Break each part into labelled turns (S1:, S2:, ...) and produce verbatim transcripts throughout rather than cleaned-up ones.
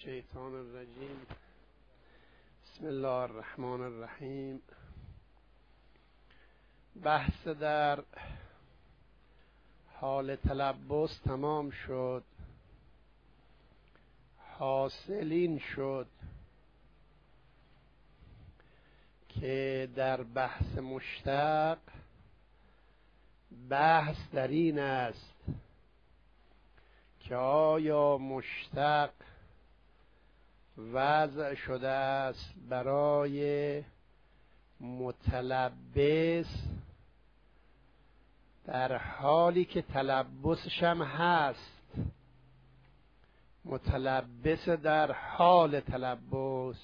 S1: الشیطان الرجیم. بسم الله الرحمن الرحیم. بحث در حال تلبس تمام شد. حاصلین شد که در بحث مشتق بحث در این است که آیا مشتق وضع شده است برای متلبس در حالی که تلبسش هم هست، متلبس در حال تلبس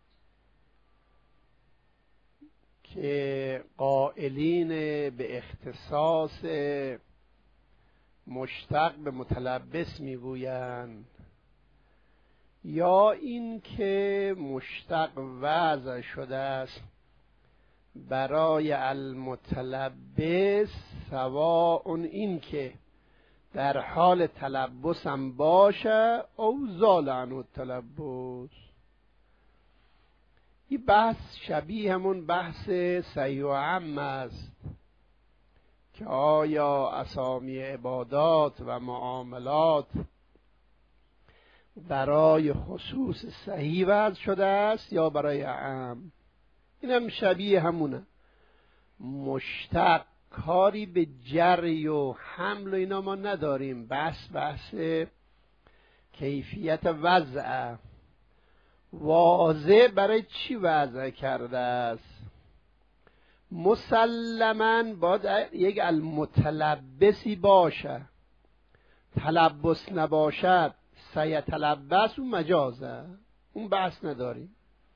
S1: که قائلین به اختصاص مشتق به متلبس میگویند، یا این که مشتق وضع شده است برای المتلبس سواء این که در حال تلبس هم باشه او زال عنه التلبس. این بحث شبیه همون بحث صحیح و عام است که آیا اسامی عبادات و معاملات برای خصوص صحیح وضع شده است یا برای عام. این هم شبیه همونه. مشتق کاری به جری و حمل و اینا ما نداریم. بحث بحث کیفیت وضع، واضح برای چی وضع کرده است. مسلماً باید یک المتلبسی باشه. تلبس نباشد سیتلبس، اون مجازه، اون بحث نداریم.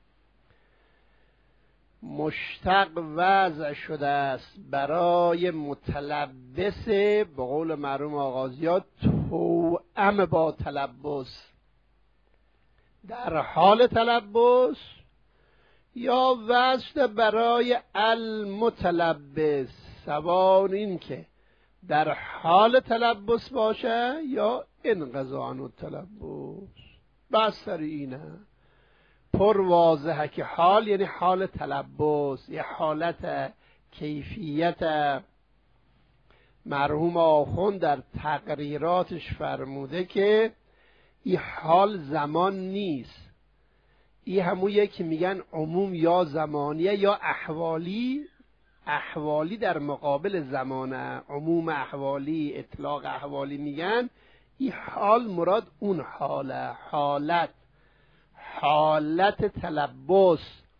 S1: مشتق وضع شده است برای متلبس به قول مرحوم آغازیات توأم با تلبس در حال تلبس، یا وضع شده برای المتلبس سواء این که در حال تلبس باشه یا انقضاء عنه التلبس. بس سر اینه پر واضحه که حال یعنی حال تلبس، یه حالت کیفیت. مرحوم آخوند در تقریراتش فرموده که این حال زمان نیست، این همون که میگن عموم یا زمانیه یا احوالی. احوالی در مقابل زمانه، عموم احوالی، اطلاق احوالی میگن. این حال مراد اون حاله، حالت حالت تلبس،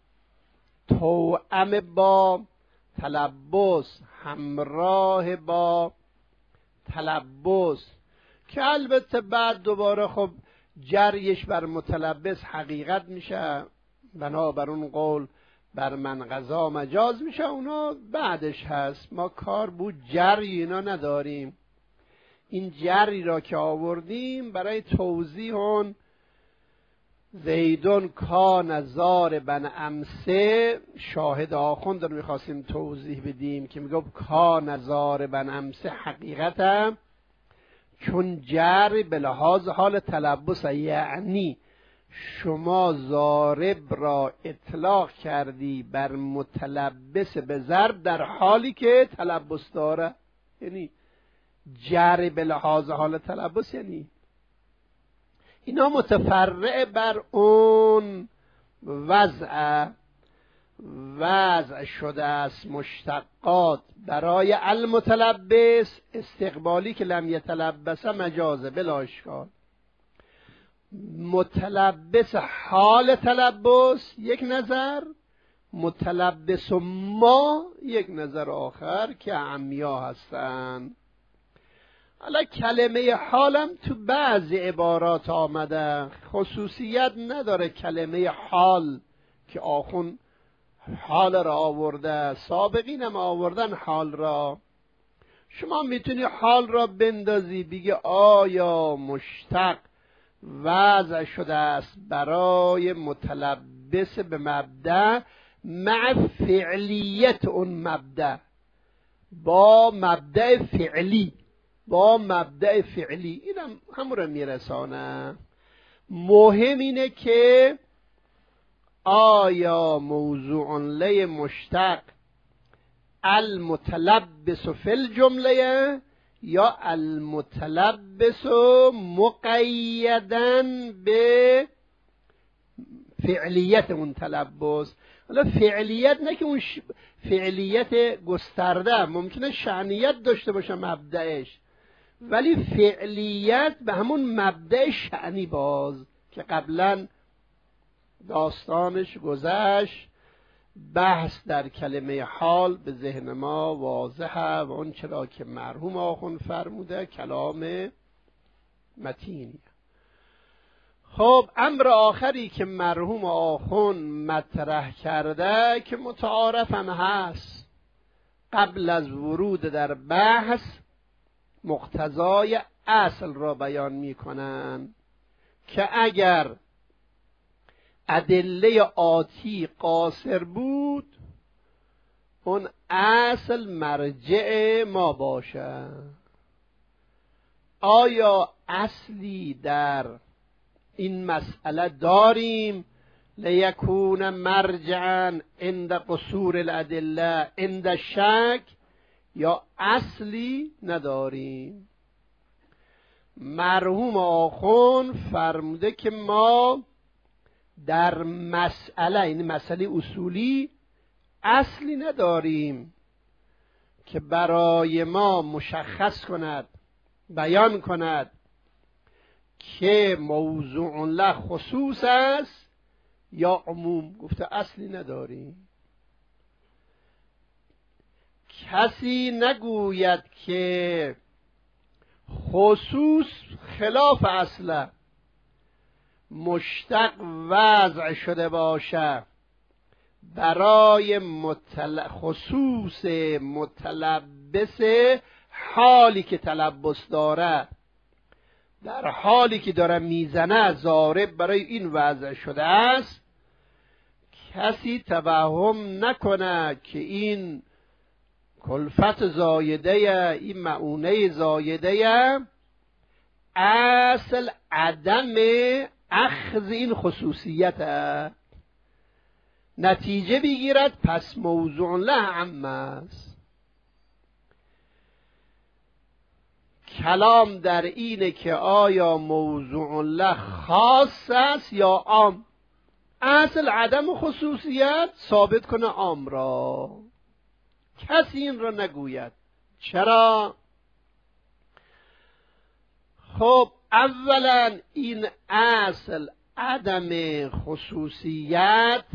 S1: توأم با تلبس، همراه با تلبس، که البته بعد دوباره خب جریش بر متلبس حقیقت میشه، بنابر اون قول بر من قضا مجاز میشه. اونا بعدش هست، ما کار بود جری اینا نداریم. این جری را که آوردیم برای توضیح اون زیدون کان ضاربا امسه، شاهد آخوند رو میخواستیم توضیح بدیم که میگه کان ضاربا امسه حقیقتا چون جر به لحاظ حال تلبس، یعنی شما ضارب را اطلاق کردی بر متلبس به ضرب در حالی که تلبس داره، یعنی جر به لحاظ حال تلبس. یعنی اینا متفرع بر اون وضع وضع شده است مشتقات برای المتلبس استقبالی که لم یتلبس مجازه بلا اشکال. متلبس حال تلبس یک نظر، متلبس ما یک نظر آخر که عمیا هستند. حالا کلمه حالم تو بعضی عبارات آمده، خصوصیت نداره کلمه حال که آخون حال را آورده، سابقین هم آوردن حال را. شما میتونی حال را بندازی بگی آیا مشتق وضع شده است برای متلبس به مبدأ مع فعلیت اون مبدأ، با مبدأ فعلی، با مبدأ فعلی. اینم همون رو میرسانه. مهم اینه که آیا موضوع لی مشتق المتلبس فی الجمله یا المتلبس مقیدا به فعلیت اون تلبس. حالا فعلیت نه که اون ش... فعلیت گسترده، ممکنه شأنیت داشته باشه مبدأش، ولی فعلیت به همون مبدأ شأنی باز که قبلا داستانش گذشت. بحث در کلمه حال به ذهن ما واضحه و اون چرا که مرحوم آخوند فرموده کلام متینی. خب امر آخری که مرحوم آخوند مطرح کرده که متعارف هم هست، قبل از ورود در بحث مقتضای اصل را بیان می کنند که اگر ادله آتی قاصر بود اون اصل مرجع ما باشه. آیا اصلی در این مسئله داریم لیکون مرجعا عند قصور الادله عند شک، یا اصلی نداریم؟ مرحوم آخوند فرموده که ما در مسئله، این مسئله اصولی، اصلی نداریم که برای ما مشخص کند، بیان کند که موضوع له خصوص است یا عموم. گفته اصلی نداریم. کسی نگوید که خصوص خلاف اصله، مشتق وضع شده باشه برای متل... خصوص متلبس حالی که تلبس داره، در حالی که داره میزنه ضارب برای این وضع شده است. کسی توهم نکنه که این کلفت زایده، این معونه زایده، اصل عدم اخذ این خصوصیت است. نتیجه بگیرد پس موضوع له عام است. کلام در اینه که آیا موضوع له خاص است یا عام. اصل عدم خصوصیت ثابت کنه عام را، کسی این را نگوید. چرا؟ خب اولا این اصل عدم خصوصیت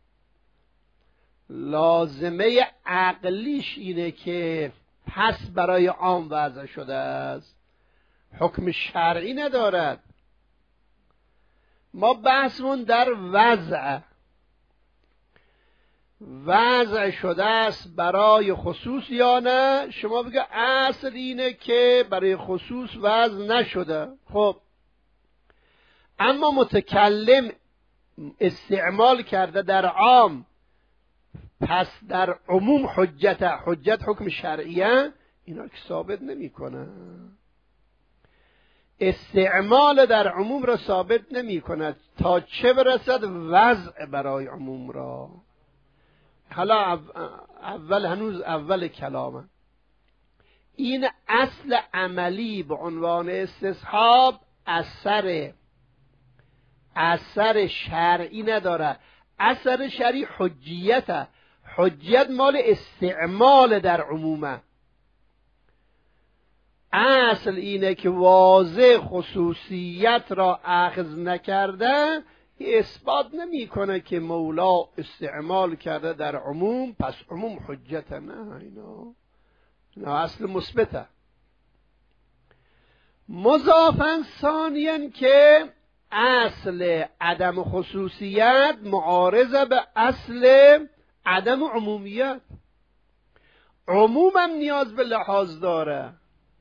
S1: لازمه عقلیش اینه که پس برای عام وضع شده است، حکم شرعی ندارد. ما بحثمون در وضع وضع شده است برای خصوص یا نه. شما بگه اصل اینه که برای خصوص وضع نشده. خب اما متکلم استعمال کرده در عام، پس در عموم حجت حجت حکم شرعیه، اینا که ثابت نمی کنه. استعمال در عموم را ثابت نمی کند تا چه برسد وضع برای عموم را. حالا اول هنوز اول کلامه. این اصل عملی به عنوان استصحاب اثر اثر شرعی نداره. اثر شرعی حجیته. حجیت مال استعمال در عمومه. اصل اینه که واضح خصوصیت را اخذ نکرده، اثبات نمی کنه که مولا استعمال کرده در عموم پس عموم حجت. نه، اینا اینا اصل مثبته. مضافاً ثانیاً که اصل عدم خصوصیت معارضه به اصل عدم عمومیت. عموم هم نیاز به لحاظ داره.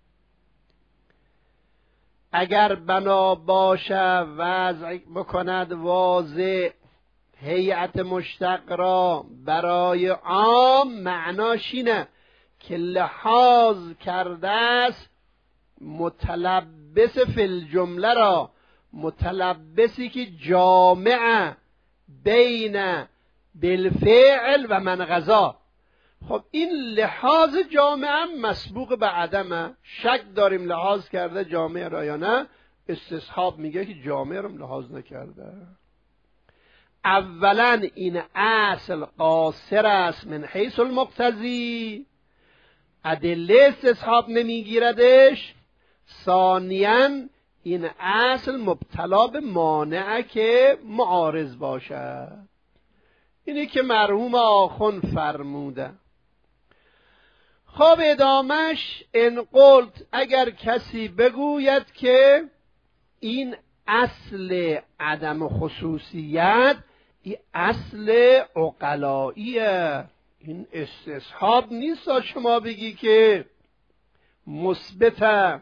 S1: اگر بنا باشه وضع بکند واضح هیئت مشتق را برای عام، معناش اینه که لحاظ کرده است متلبس فی الجمله را متلبسی که جامع بین بالفعل و من غذا. خب این لحاظ جامع هم مسبوق به عدمه. شک داریم لحاظ کرده جامع را یا نه؟ استصحاب میگه که جامع رو لحاظ نکرده. اولا این اصل قاصر است من حیث المقتضی، ادله استصحاب نمیگیردش. ثانیاً این اصل مبتلا به مانع که معارض باشد. اینی که مرحوم آخوند فرموده. خب ادامش ان قلت، اگر کسی بگوید که این اصل عدم خصوصیت این اصل عقلاییه، این استصحاب نیست شما بگی که مثبته،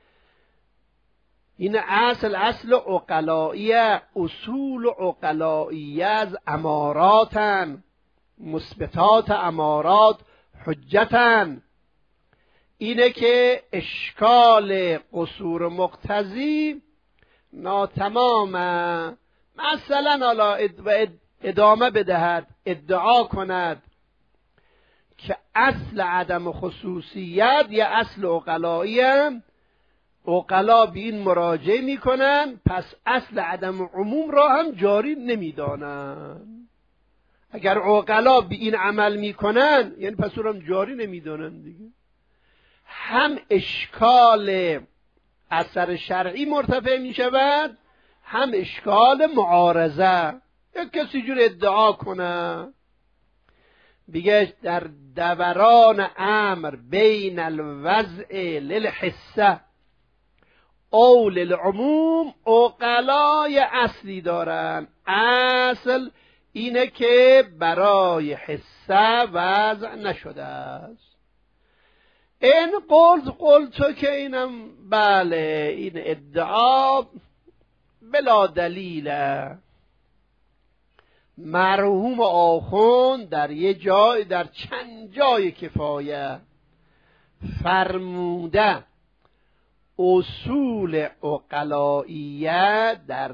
S1: این اصل اصل عقلاییه، اصول عقلاییه از اماراتن، مثبتات امارات حجتن. اینه که اشکال قصور مقتضی ناتمامه. مثلا حالا ادامه بدهد، ادعا کند که اصل عدم خصوصیت یا اصل عقلاییه، عقلا به این مراجعه میکنن، پس اصل عدم عموم را هم جاری نمیدانن. اگر عقلا به این عمل میکنن یعنی پس او را هم جاری نمیدانن دیگه. هم اشکال اثر شرعی مرتفع میشود، هم اشکال معارضه. یک کسی جور ادعا کنه بگه در دوران امر بین الوضع للحسه او للعموم عقلای اصلی دارن. اصل اینه که برای حسه وضع نشده است. این قلت قلتو که اینم بله، این ادعا بلا دلیله. مرحوم آخوند در یه جای، در چند جای کفایه فرموده اصول عقلائیه در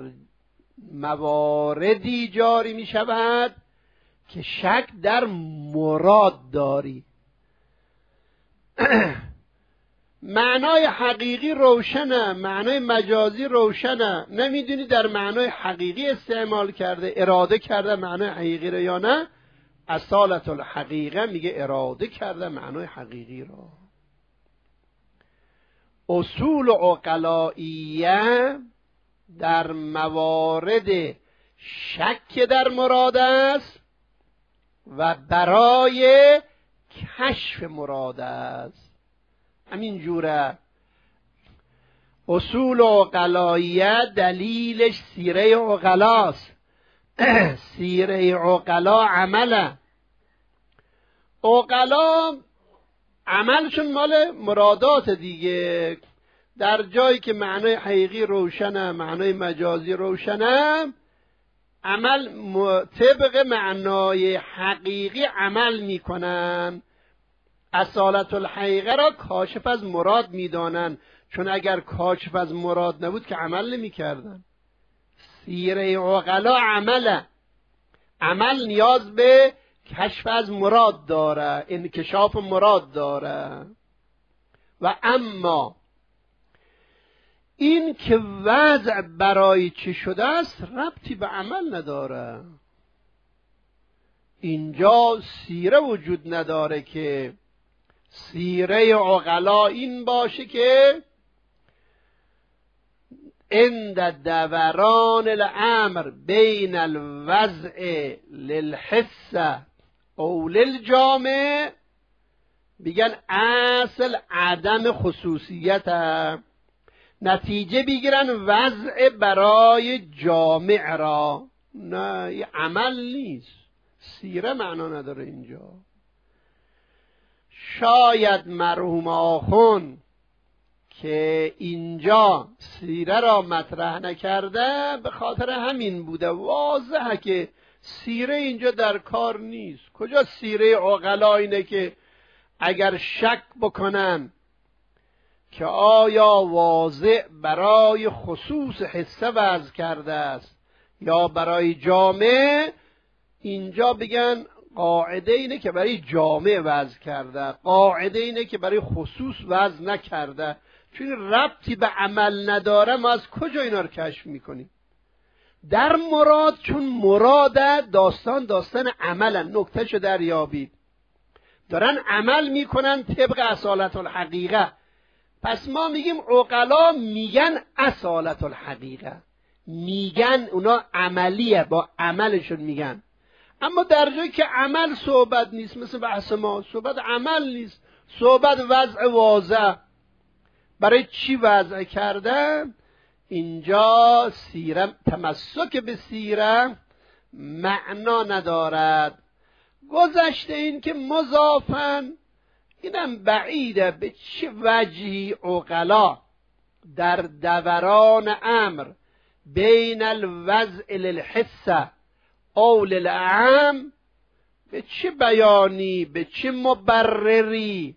S1: مواردی جاری می شود که شک در مراد داری. معنای حقیقی روشنه، معنای مجازی روشنه، نمیدونی در معنای حقیقی استعمال کرده، اراده کرده معنای حقیقی رو یا نه. اصالت الحقیقه میگه اراده کرده معنای حقیقی رو. اصول عقلائیه در موارد شک در مراد است و برای کشف مراد است. همین جوره اصول عقلائیه دلیلش سیره عقلاست. سیره عقلا عمله. عقلا عملشون مال مرادات دیگه. در جایی که معنای حقیقی روشنه، معنای مجازی روشنه، عمل طبق معنای حقیقی عمل میکنن. اصالت الحقیقه را کاشف از مراد میدانن، چون اگر کاشف از مراد نبود که عمل نمیکردن. سیره عقلا عمله. عمل نیاز به کشف از مراد داره، انکشاف مراد داره. و اما این که وضع برای چی شده است ربطی به عمل نداره. اینجا سیره وجود نداره که سیره عقلا این باشه که عند دوران الامر بین الوضع للحس او للجامع بگن اصل عدم خصوصیت، نتیجه بگیرن وضع برای جامع را. نه، یه عمل نیست، سیره معنا نداره اینجا. شاید مرحوم آخوند که اینجا سیره را مطرح نکرده به خاطر همین بوده. واضحه که سیره اینجا در کار نیست. کجا سیره عقلا اینه که اگر شک بکنن که آیا واضع برای خصوص حصه وضع کرده است یا برای جامع. اینجا بگن قاعده اینه که برای جامع وضع کرده، قاعده اینه که برای خصوص وضع نکرده. چون ربطی به عمل نداره ما از کجا اینا رو کشف میکنیم؟ در مراد، چون مراد داستان داستان عملن، نکتهشو دریابید، دارن عمل میکنن طبق اصالت الحقیقه. پس ما میگیم عقلا میگن اصالت الحقیقه، میگن اونا عملیه، با عملشون میگن. اما در جایی که عمل صحبت نیست، مثل بحث ما صحبت عمل نیست، صحبت وضع واضح. برای چی وضع کردن؟ اینجا سیره، تمسک به سیره معنا ندارد. گذشته این که مضافن، اینم بعیده. به چه وجهی عقلا در دوران امر بین الوضع للحسه او للعام، به چه بیانی، به چه مبرری،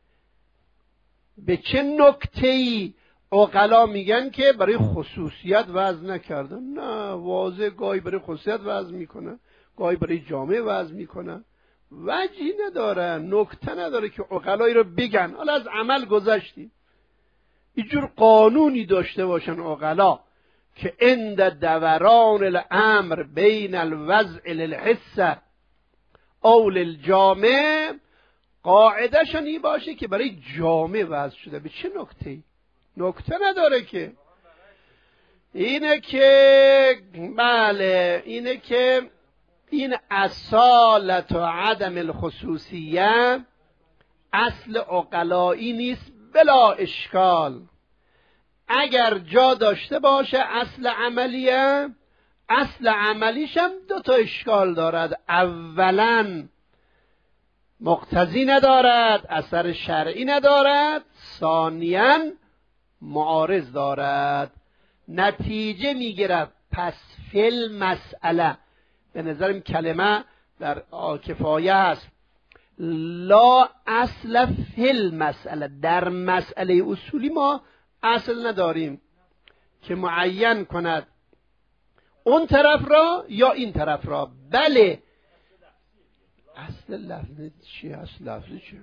S1: به چه نکته‌ای عقلا میگن که برای خصوصیت وضع نکردن؟ نه، واضح گاهی برای خصوصیت وضع میکنن، گاهی برای جامعه وضع میکنن. وجهی نداره، نکته نداره که عقلایی رو بگن. حالا از عمل گذشتیم، اینجور قانونی داشته باشن عقلا که عند دوران الامر بین الوضع للحسه او للجامع، قاعدهشون این باشه که برای جامع وضع شده. به چه نکته‌ای؟ نکته نداره که. اینه که بله، اینه که این اصالت و عدم الخصوصیه اصل عقلایی نیست بلا اشکال. اگر جا داشته باشه اصل عملیه، اصل عملیش هم دو تا اشکال دارد. اولا مقتضی ندارد، اثر شرعی ندارد. ثانیاً معارض دارد، نتیجه میگیرد. پس فل مسئله، به نظرم کلمه در کفایه است، لا اصل فل مسئله. در مسئله اصولی ما اصل نداریم که معین کند اون طرف را یا این طرف را. بله، اصل لفظی چیه؟ اصل لفظی چیه؟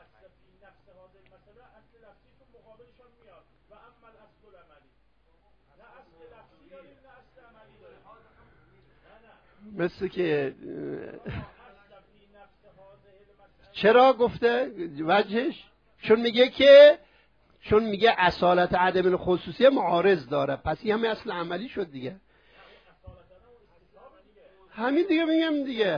S1: مثل که چرا گفته وجهش؟ چون میگه که چون میگه اصالت عدم الخصوصیه معارض داره، پس این همه اصل عملی شد دیگه. همین دیگه میگم دیگه.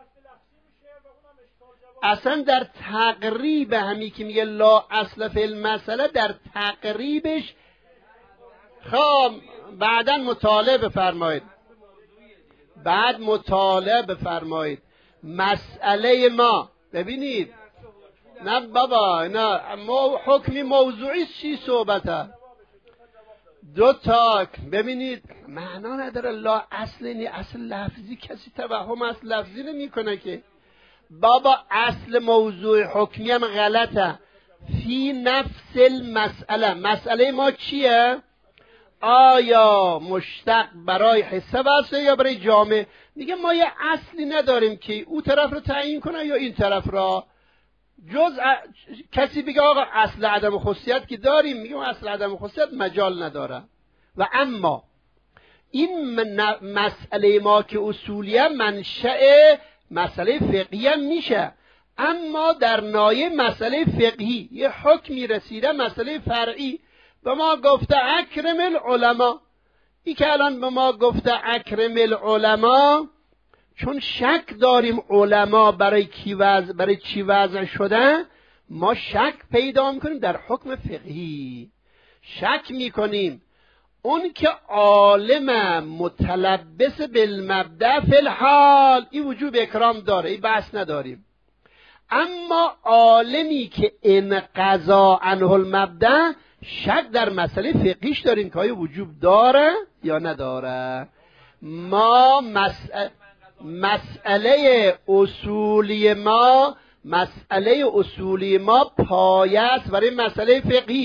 S1: اصلا در تقریب همین که میگه لا اصل فی المسئله، در تقریبش خب بعداً مطالعه بفرمایید، بعد مطالعه بفرمایید. مسئله ما ببینید، نه بابا، نه ما حکمی موضوعی چی صحبته؟ دو تا ببینید، معنا نداره لا اصل نی، اصل لفظی کسی توهم اصل لفظی نمی کنه که. بابا اصل موضوع حکمی هم غلطه. فی نفس المسئله، مسئله ما چیه؟ آیا مشتق برای حصه واسه یا برای جامع؟ میگه ما یه اصلی نداریم که او طرف رو تعیین کنه یا این طرف را. جز ا... کسی بگه آقا اصل عدم خصوصیت که داریم، میگه اصل عدم خصوصیت مجال نداره. و اما این من... مسئله ما که اصولیه منشأ مسئله فقهی هم میشه، اما در نایه مسئله فقهی یه حکمی رسیده، مسئله فرعی به ما گفته اکرم العلماء. این که الان به ما گفته اکرم العلماء، چون شک داریم علما برای کی وضع، برای چی وضع شدن، ما شک پیدا میکنیم در حکم فقهی. شک میکنیم اون که عالم متلبس بالمبدأ فی الحال این وجوب اکرام داره، این بحث نداریم. اما عالمی که انقضا عنه المبدأ، شک در مسئله فقهیش داریم که آیا وجوب داره یا نداره. ما مسئله مسئله اصولی ما مسئله اصولی ما پایه است برای مسئله فقهی.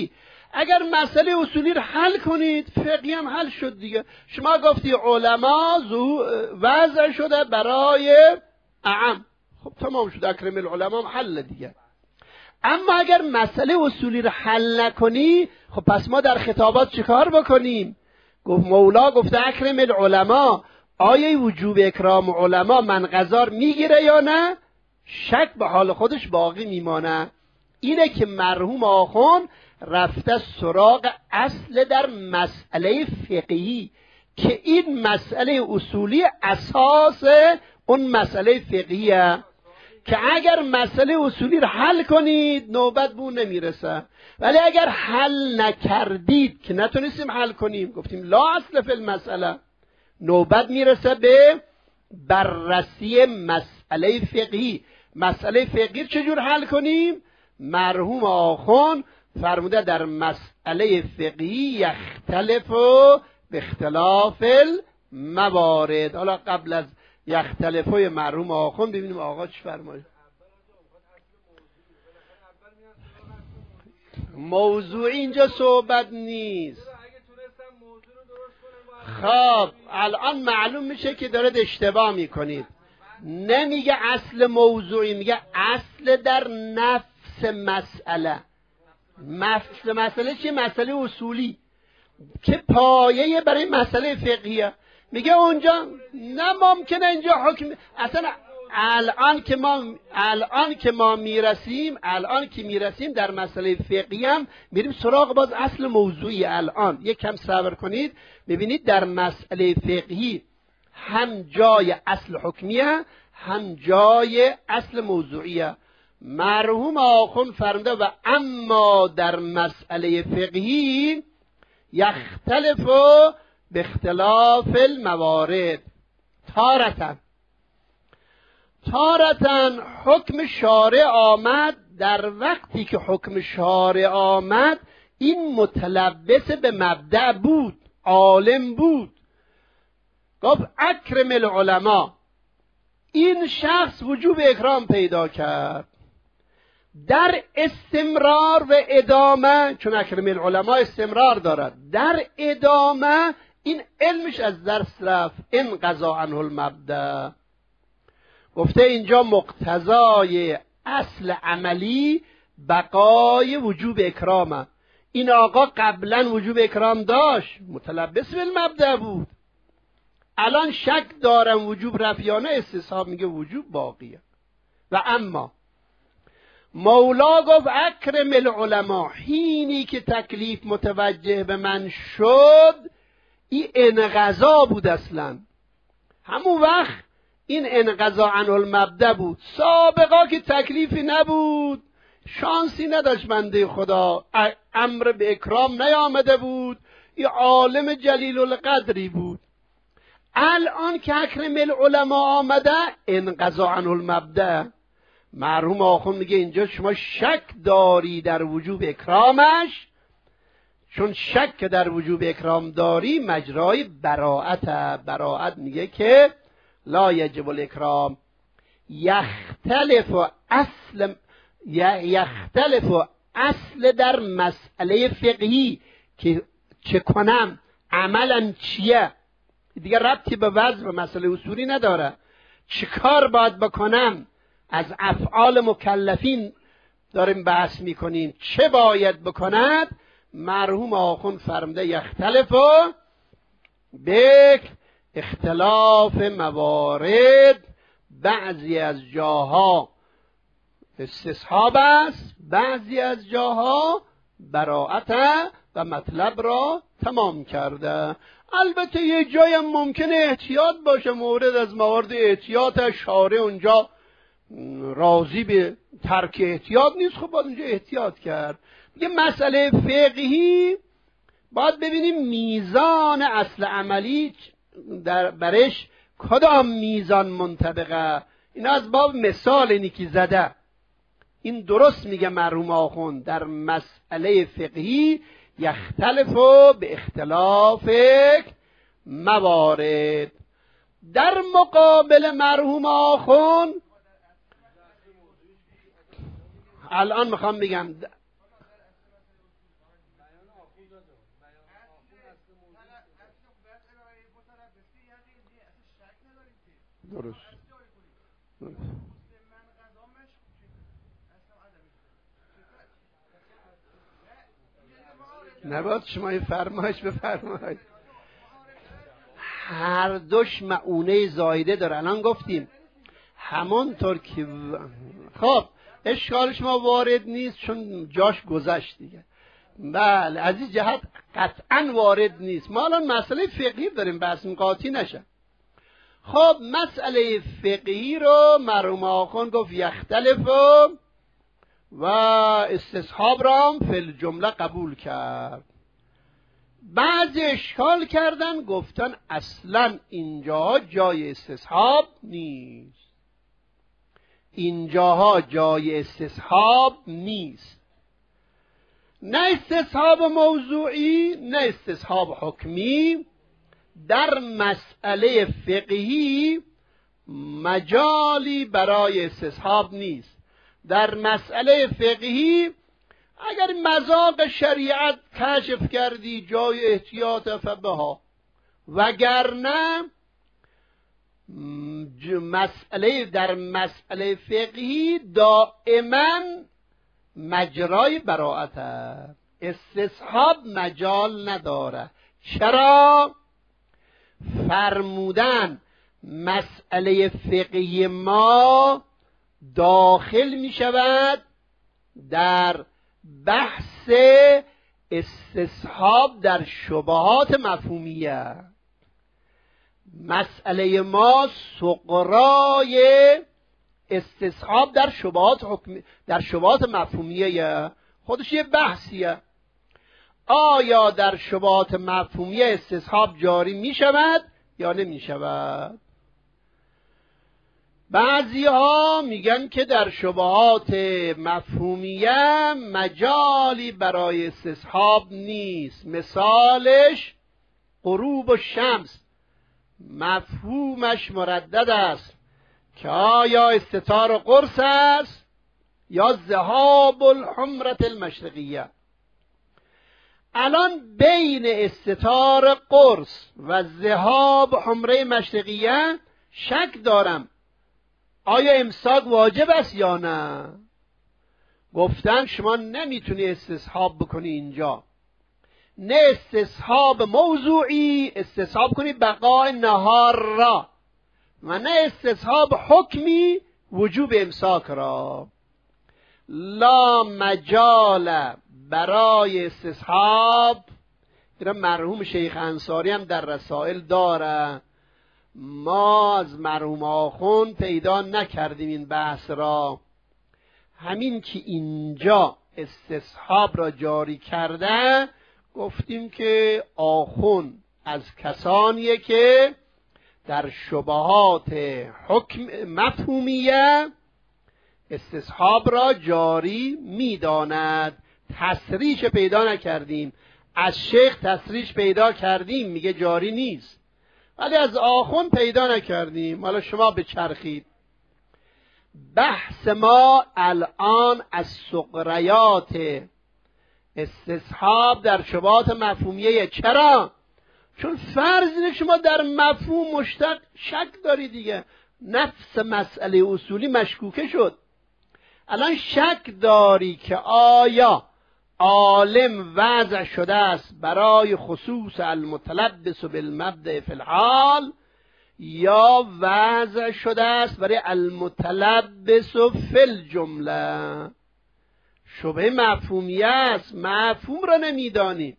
S1: اگر مسئله اصولی رو حل کنید فقهی هم حل شد دیگه. شما گفتی علما وضع شده برای اعم، خب تمام شد، اکرم العلما هم حل دیگه. اما اگر مسئله اصولی رو حل نکنی، خب پس ما در خطابات چیکار بکنیم؟ گفت مولا گفته اکرم العلما، آیا وجوب اکرام علما منقذار میگیره یا نه؟ شک به حال خودش باقی میمانه. اینه که مرحوم آخوند رفته سراغ اصل در مسئله فقهی که این مسئله اصولی اساس اون مسئله فقهیه که اگر مسئله اصولی رو حل کنید نوبت به اون نمیرسه، ولی اگر حل نکردید که نتونستیم حل کنیم، گفتیم لا اصل فی المسئله، نوبت میرسه به بررسی مسئله فقهی. مسئله فقهی چجور حل کنیم؟ مرحوم آخوند فرموده در مسئله فقهی یختلف به اختلاف الموارد. حالا قبل از یختلفای مرحوم آخوند ببینیم آقا چی فرماید. موضوع اینجا صحبت نیست. خب الان معلوم میشه که دارید اشتباه میکنید. نمیگه اصل موضوعی، میگه اصل در نفس مسئله. نفس مسئله چیه؟ مسئله اصولی که پایه برای مسئله فقهیه. میگه اونجا نه ممکنه اینجا حکم اصلا. الان که ما الان که ما میرسیم الان که میرسیم در مسئله فقهی هم میریم سراغ باز اصل موضوعی. الان یک کم صبر کنید ببینید در مسئله فقهی هم جای اصل حکمیه هم جای اصل موضوعیه. مرحوم آخوند فرموده و اما در مسئله فقهی یختلف به اختلاف الموارد. تارتاً تارتاً حکم شارع آمد، در وقتی که حکم شارع آمد این متلبس به مبدأ بود، عالم بود. گفت اکرم العلما، این شخص وجوب اکرام پیدا کرد. در استمرار و ادامه، چون اکرم العلما استمرار دارد، در ادامه این علمش از درس رفت، انقضا عنه المبدأ. گفته اینجا مقتضای اصل عملی بقای وجوب اکرامه. این آقا قبلا وجوب اکرام داشت، متلبس بالمبدأ بود، الان شک دارم وجوب رفت یا نه، استصحاب میگه وجوب باقیه. و اما مولا گفت اکرم العلما، حینی که تکلیف متوجه به من شد این انقضا بود، اصلا همون وقت این انقضا عنه المبدأ بود. سابقا که تکلیفی نبود، شانسی نداشت بنده خدا، امر به اکرام نیامده بود، این عالم جلیل القدری بود. الان که اکرم العلما آمده انقضا عنه المبدأ. مرحوم آخوند میگه اینجا شما شک داری در وجوب اکرامش، چون شک در وجوب اکرام داری مجرای براءت. براءت میگه که لا یجب الاکرام. یختلف اصل یختلف اصل در مسئله فقهی که چه کنم، عملا چیه، دیگه ربطی به وضع و مسئله اصولی نداره. چه کار باید بکنم، از افعال مکلفین داریم بحث میکنیم، چه باید بکند. مرحوم آخوند فرموده یختلف به اختلاف موارد. بعضی از جاها استصحاب است، بعضی از جاها براءت و مطلب را تمام کرده. البته یه جای هم ممکنه احتیاط باشه، مورد از موارد احتیاط شارع اونجا راضی به ترک احتیاط نیست، خب باید اونجا احتیاط کرد. یه مسئله فقهی باید ببینیم میزان اصل عملی در برش کدام میزان منطبقه. اینا از باب مثال اینی که زده، این درست میگه مرحوم آخوند در مسئله فقهی یختلف به اختلاف موارد. در مقابل مرحوم آخوند الان میخوام بگم درست. درست. نباید شما این فرمایش بفرمایید. هر دوش معونه زایده داره. الان گفتیم همونطور که خب اشکال شما وارد نیست چون جاش گذشت دیگه. بله از این جهت قطعا وارد نیست. ما الان مسئله فقهی داریم، بحث قاطی نشه. خب مسئله فقهی رو مرحوم آخوند گفت یختلف و استصحاب را هم فی الجمله قبول کرد. بعضی اشکال کردن گفتن اصلا اینجا جای استصحاب نیست، اینجاها جای استصحاب نیست، نه استصحاب موضوعی نه استصحاب حکمی. در مسئله فقهی مجالی برای استصحاب نیست. در مسئله فقهی اگر مذاق شریعت کشف کردی جای احتیاط فبها، وگرنه مسئله در مسئله فقهی دائما مجرای براءت است، استصحاب مجال نداره. چرا؟ فرمودن مسئله فقهی ما داخل می شود در بحث استصحاب در شبهات مفهومیه. مسئله ما سغرای استصحاب در شبهات حکم در شبهات مفهومیه، خودش یه بحثیه. آیا در شبهات مفهومیه استصحاب جاری می شود یا نمی شود؟ بعضی ها میگن که در شبهات مفهومیه مجالی برای استصحاب نیست. مثالش غروب الشمس، مفهومش مردد است که آیا استتار قرص است یا ذهاب الحمرة المشرقیه. الان بین استتار قرص و ذهاب حمره مشرقیه شک دارم، آیا امساک واجب است یا نه؟ گفتن شما نمیتونی استصحاب بکنی اینجا، نه استصحاب موضوعی استصحاب کنی بقای نهار را، و نه استصحاب حکمی وجوب امساک را. لا مجال برای استصحاب. این مرحوم شیخ انصاری هم در رسائل داره. ما از مرحوم آخوند پیدا نکردیم این بحث را. همین که اینجا استصحاب را جاری کرده گفتیم که آخوند از کسانیه که در شبهات حکم مفهومیه استصحاب را جاری میداند. تصریح پیدا نکردیم. از شیخ تصریح پیدا کردیم میگه جاری نیست، ولی از آخوند پیدا نکردیم. حالا شما بچرخید. بحث ما الان از سغریات استصحاب در شبهات مفهومیه. چرا؟ چون فرض اینه شما در مفهوم مشتق شک داری دیگه. نفس مسئله اصولی مشکوکه شد. الان شک داری که آیا عالم وضع شده است برای خصوص المتلبس بالمبدأ فی الحال یا وضع شده است برای المتلبس فی الجمله. شبهه مفهومیه است. مفهوم را نمیدانی.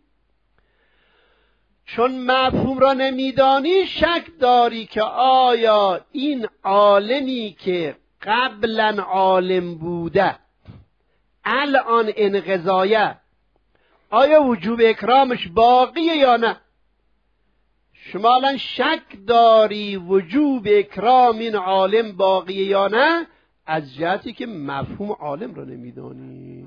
S1: چون مفهوم را نمیدانی شک داری که آیا این عالمی که قبلا عالم بوده الان انقضایه، آیا وجوب اکرامش باقیه یا نه؟ شما الان شک داری وجوب اکرام این عالم باقیه یا نه از جهتی که مفهوم عالم را نمیدانی.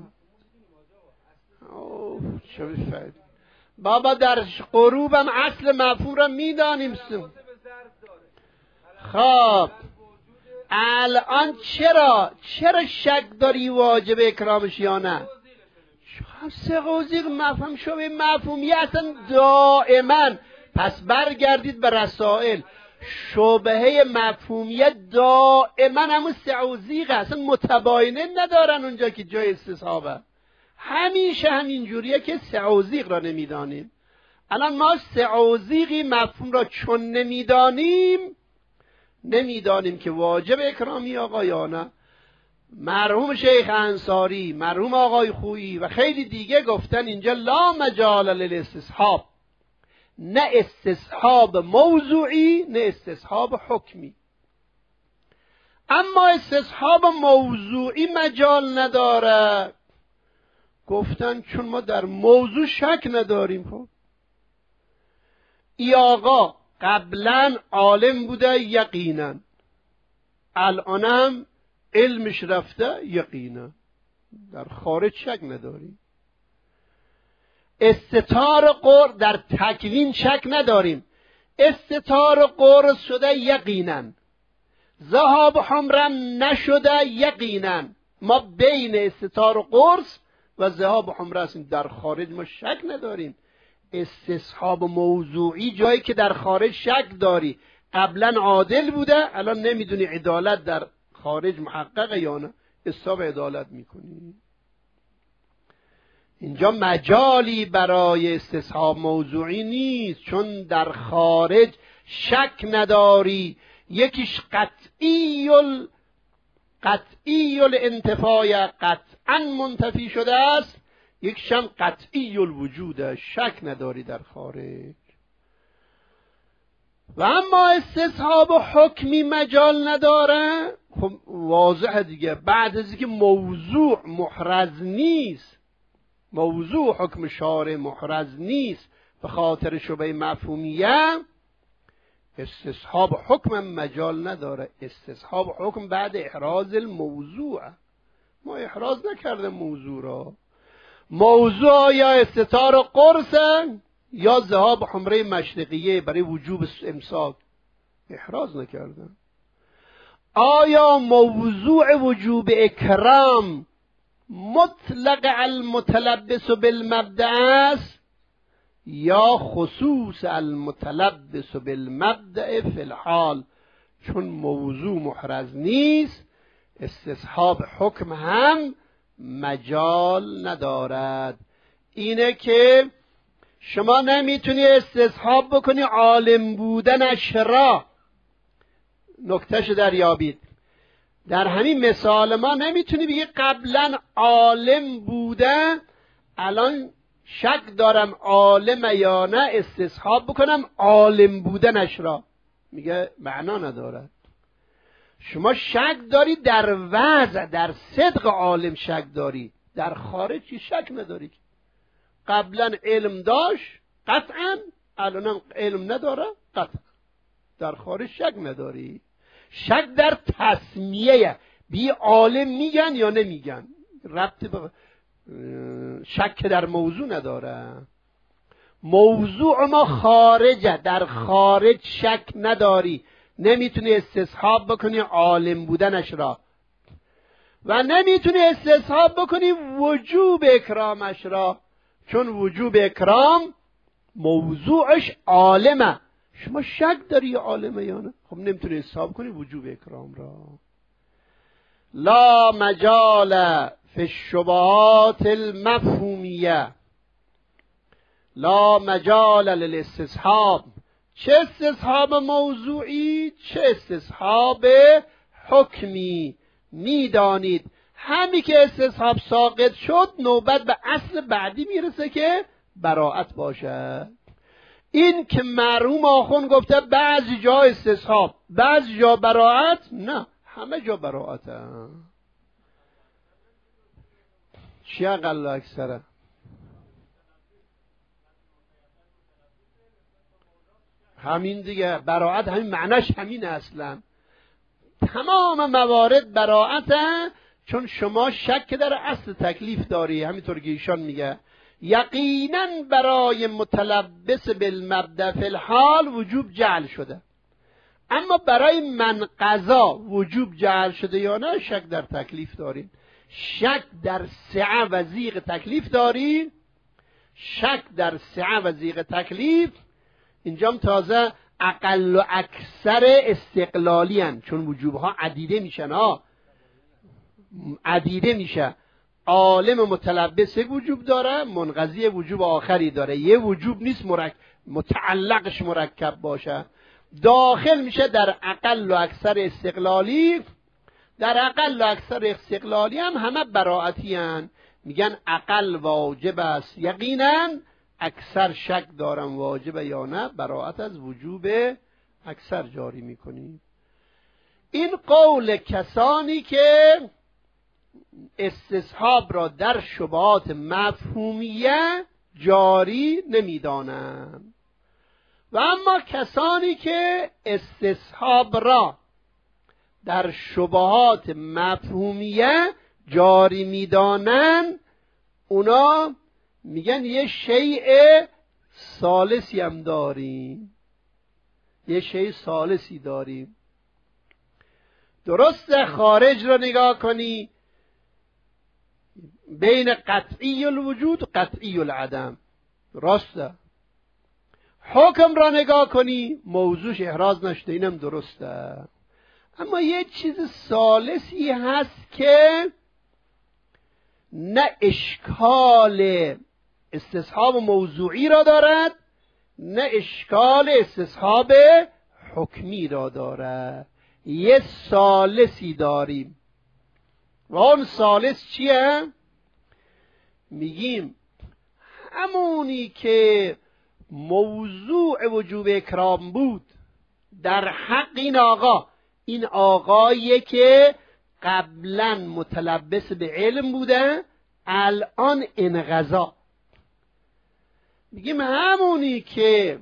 S1: اوه چه بفید بابا، در غروبم اصل مفهوم را میدانیم. خب الان چرا چرا شک داری واجب اکرامش یا نه؟ سه قوزیق مفهوم شبه مفهومی اصلا دائما. پس برگردید به رسائل. شبهه مفهومیه دائما همون سعوزیق اصلا متباینه ندارن اونجا که جای استصحابه، همیشه همین جوریه که سعوزیق را نمیدانیم. الان ما سعوزیقی مفهوم را چون نمیدانیم، نمیدانیم که واجب اکرامی آقا یا نه. مرحوم شیخ انصاری، مرحوم آقای خویی و خیلی دیگه گفتن اینجا لا مجال للاستصحاب، نه استصحاب موضوعی نه استصحاب حکمی. اما استصحاب موضوعی مجال نداره، گفتن چون ما در موضوع شک نداریم. خب ای آقا قبلا عالم بوده یقینا، الانم علمش رفته یقینا، در خارج شک نداریم. استتار قرص در تکوین شک نداریم، استتار قرص شده یقینا، ذهاب حمرم نشده یقینا. ما بین استتار قرص و ذهاب حمره هستیم، در خارج ما شک نداریم. استصحاب موضوعی جایی که در خارج شک داری، قبلا عادل بوده الان نمیدونی عدالت در خارج محققه یا نه، استصحاب عدالت میکنی. اینجا مجالی برای استصحاب موضوعی نیست، چون در خارج شک نداری. یکیش قطعی ال قطعی الانتفاع، قطعا منتفی شده است، یکیش هم قطعی الوجود، شک نداری در خارج. و اما استصحاب حکمی مجال نداره. خب واضحه دیگه، بعد از اینکه موضوع محرز نیست، موضوع حکم شارع محرز نیست به خاطر شبهه مفهومیه، استصحاب حکم مجال نداره. استصحاب حکم بعد احراز الموضوع، ما احراز نکرده موضوع را. موضوع یا استتار قرصه یا ذهاب حمره مشرقیه برای وجوب امساک، احراز نکردن. آیا موضوع وجوب اکرام مطلق المتلبس بالمبدأ است یا خصوص المتلبس بالمبدأ فی الحال؟ چون موضوع محرز نیست، استصحاب حکم هم مجال ندارد. اینه که شما نمیتونی استصحاب بکنی عالم بودنش را. نکتهش دریابید. در همین مثال ما نمیتونی بگی قبلا عالم بوده الان شک دارم عالم یا نه، استصحاب بکنم عالم بودنش را. میگه معنا ندارد. شما شک داری در وضع، در صدق عالم شک داری، در خارج شک نداری. قبلا علم داشت قطعا، الانم علم نداره قطعا، در خارج شک نداری. شک در تسمیه، بی عالم میگن یا نمیگن، ربط به شک در موضوع نداره. موضوع ما خارجه، در خارج شک نداری، نمیتونی استصحاب بکنی عالم بودنش را و نمیتونی استصحاب بکنی وجوب اکرامش را، چون وجوب اکرام موضوعش عالمه. شما شک داری عالمه یا نه، خب نمیتونی استصحاب کنی وجوب اکرام را. لا مجال فی الشبهات المفهومیه، لا مجال للاستصحاب، چه استصحاب موضوعی چه استصحاب حکمی. میدانید همی که استصحاب ساقط شد نوبت به اصل بعدی میرسه که براءت باشه. این که مرحوم آخوند گفته بعضی جا استصحاب بعضی جا براءت، نه همه جا براءته. چی اقل اکثره؟ همین دیگه، براءت همین معناش همین اصلا. تمام موارد براءته، چون شما شک در اصل تکلیف داری. همینطور که ایشان میگه یقینا برای متلبس بالمبدأ فی الحال وجوب جعل شده، اما برای من قضا وجوب جعل شده یا نه شک در تکلیف دارین. شک در سعه و ضیق تکلیف دارین، شک در سعه و ضیق تکلیف. اینجام تازه اقل و اکثر استقلالی هن. چون وجوب ها عدیده میشن ها عدیده میشه. عالم متلبس وجوب داره، منقضی وجوب آخری داره. یه وجوب نیست مرک... متعلقش مرکب باشه. داخل میشه در اقل و اکثر استقلالی. در اقل و اکثر استقلالی هم همه براعتی هن. میگن اقل واجب است یقینا، اکثر شک دارم واجب یا نه، براعت از وجوب اکثر جاری میکنیم. این قول کسانی که استصحاب را در شبهات مفهومیه جاری نمیدانند. و اما کسانی که استصحاب را در شبهات مفهومیه جاری میدانند، اونا میگن یه شیء ثالثی هم داریم، یه شیء ثالثی داریم. درسته خارج را نگاه کنی بین قطعی الوجود و قطعی العدم، درسته. حکم را نگاه کنی موضوعش احراز نشده، اینم درسته. اما یه چیز ثالثی هست که نه اشکال استصحاب موضوعی را دارد، نه اشکال استصحاب حکمی را دارد. یه ثالثی داریم و اون ثالث چیه؟ میگیم همونی که موضوع وجوب اکرام بود در حق این آقا، این آقاییه که قبلا متلبس به علم بوده، الان انقضا. میگیم همونی که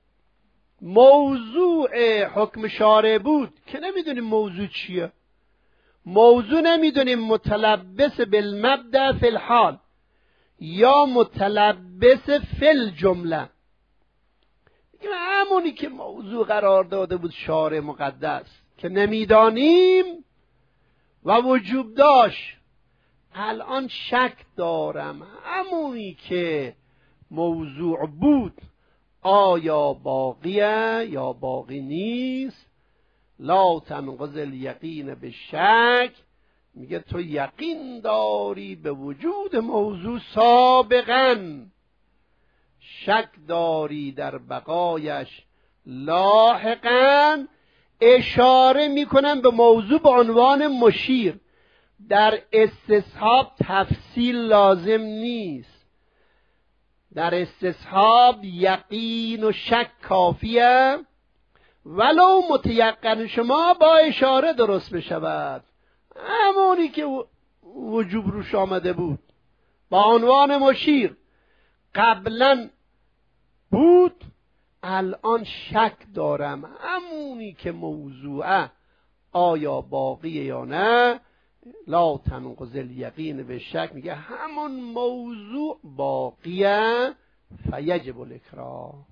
S1: موضوع حکم شارع بود که نمیدونیم موضوع چیه، موضوع نمیدونیم متلبس بالمبدأ فی الحال یا متلبس فی الجمله، میگیم همونی که موضوع قرار داده بود شارع مقدس که نمیدانیم و وجوب داشت، الان شک دارم همونی که موضوع بود آیا باقیه یا باقی نیست. لا تنقض الیقین به شک، میگه تو یقین داری به وجود موضوع سابقا، شک داری در بقایش لاحقا. اشاره میکنم به موضوع به عنوان مشیر. در استصحاب تفصیل لازم نیست، در استصحاب یقین و شک کافیه، ولو متیقن شما با اشاره درست بشود. همونی که وجوب روش آمده بود با عنوان مشیر قبلا بود، الان شک دارم همونی که موضوعه آیا باقیه یا نه. لا تنقض الیقین به شک، میگه همون موضوع باقیه فیجب الاکرام.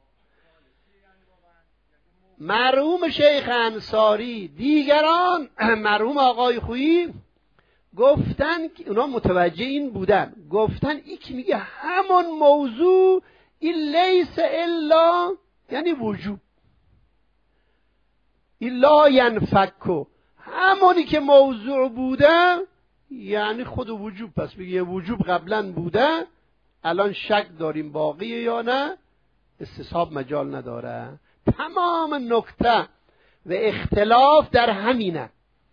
S1: مرحوم شیخ انصاری دیگران، مرحوم آقای خویی گفتن که اونا متوجه این بودن، گفتن این که میگه همون موضوع این لیس الا یعنی وجوب، الا ینفکو، همونی که موضوع بوده یعنی خود وجوب. پس میگه وجوب قبلا بوده، الان شک داریم باقیه یا نه، استصحاب مجال نداره. تمام نکته و اختلاف در همینه.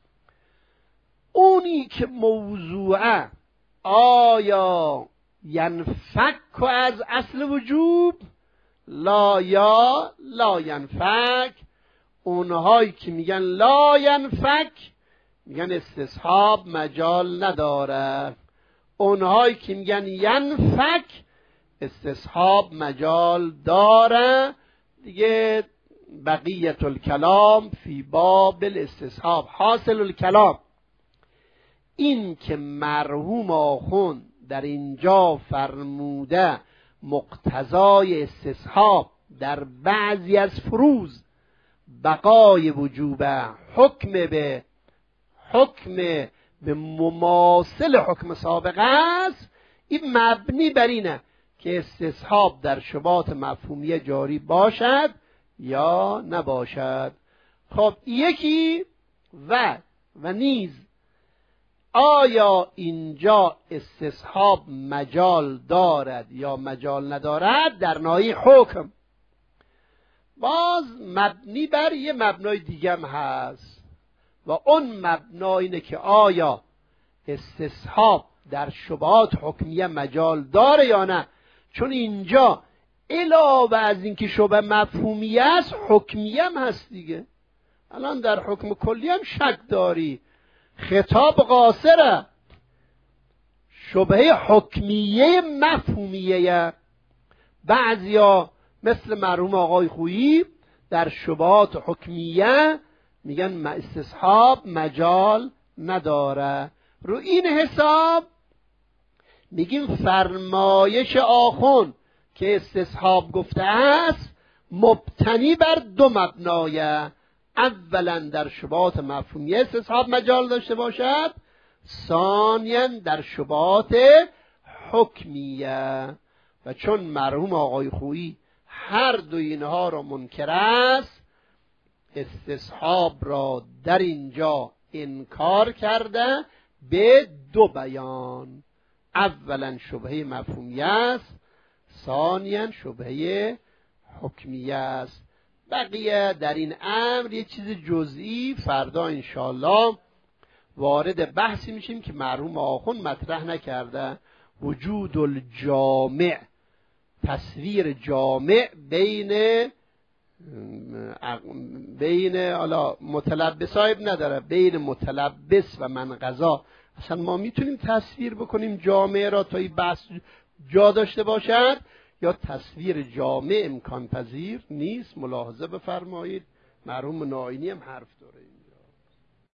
S1: اونی که موضوعه آیا ینفک از اصل وجوب لا یا لا ینفک، اونهایی که میگن لا ینفک میگن استصحاب مجال نداره، اونهایی که میگن ینفک استصحاب مجال داره. دیگه بقیت الکلام فی باب الاستصحاب. حاصل الکلام این که مرحوم آخوند در اینجا فرموده مقتضای استصحاب در بعضی از فروض بقای وجوبه، حکم به حکم به مماثل حکم سابق است، این مبنی بر اینه که استصحاب در شبهات مفهومیه جاری باشد یا نباشد. خب یکی و و نیز آیا اینجا استصحاب مجال دارد یا مجال ندارد در ناحیه حکم باز مبنی بر یه مبنای دیگه هم هست و اون مبنا اینه که آیا استصحاب در شبهات حکمیه مجال داره یا نه. چون اینجا علاوه از اینکه شبه مفهومیه است حکمیه هم هست دیگه. الان در حکم کلی هم شک داری، خطاب قاصره، شبهه حکمیه مفهومیه. بعضیا مثل مرحوم آقای خویی در شبهات حکمیه میگن استصحاب مجال نداره. رو این حساب میگیم فرمایش آخون که استصحاب گفته است مبتنی بر دو مبنایه. اولا در شبهات مفهومیه استصحاب مجال داشته باشد، ثانیا در شبهات حکمیه. و چون مرحوم آقای خویی هر دو اینها را منکر است، استصحاب را در اینجا انکار کرده به دو بیان. اولا شبهه مفهومیه است، ثانیا شبهه حکمیه است. بقیه در این امر یه چیز جزئی فردا انشاءالله وارد بحثی میشیم که مرحوم آخون مطرح نکرده. وجود الجامع، تصویر جامع بین بین حالا متلبس صاحب نداره، بین متلبس و منقضا. اصلا ما میتونیم تصویر بکنیم جامع را تا این بحث جا داشته باشد یا تصویر جامع امکان پذیر نیست؟ ملاحظه بفرمایید. مرحوم ناینی هم حرف داره.